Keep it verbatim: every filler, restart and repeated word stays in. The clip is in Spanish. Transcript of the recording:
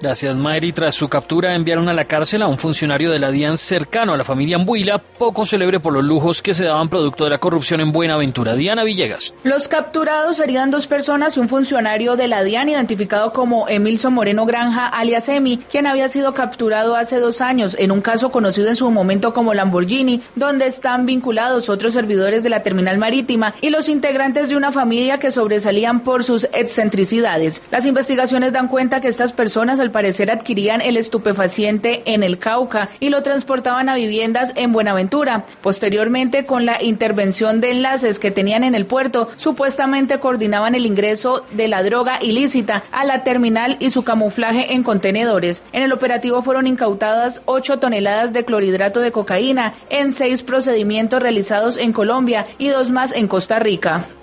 Gracias, Mayri. Tras su captura enviaron a la cárcel a un funcionario de la DIAN cercano a la familia Ambuila, poco célebre por los lujos que se daban producto de la corrupción en Buenaventura. Diana Villegas. Los capturados serían dos personas y un funcionario de la DIAN identificado como Emilson Moreno Granja, alias Emi, quien había sido capturado hace dos años en un caso conocido en su momento como Lamborghini, donde están vinculados otros servidores de la terminal marítima y los integrantes de una familia que sobresalían por sus excentricidades. Las investigaciones dan cuenta que estas personas al parecer adquirían el estupefaciente en el Cauca y lo transportaban a viviendas en Buenaventura. Posteriormente, con la intervención de enlaces que tenían en el puerto, supuestamente coordinaban el ingreso de la droga ilícita a la terminal y su camuflaje en contenedores. En el operativo fueron incautadas ocho toneladas de clorhidrato de cocaína en seis procedimientos realizados en Colombia y dos más en Costa Rica.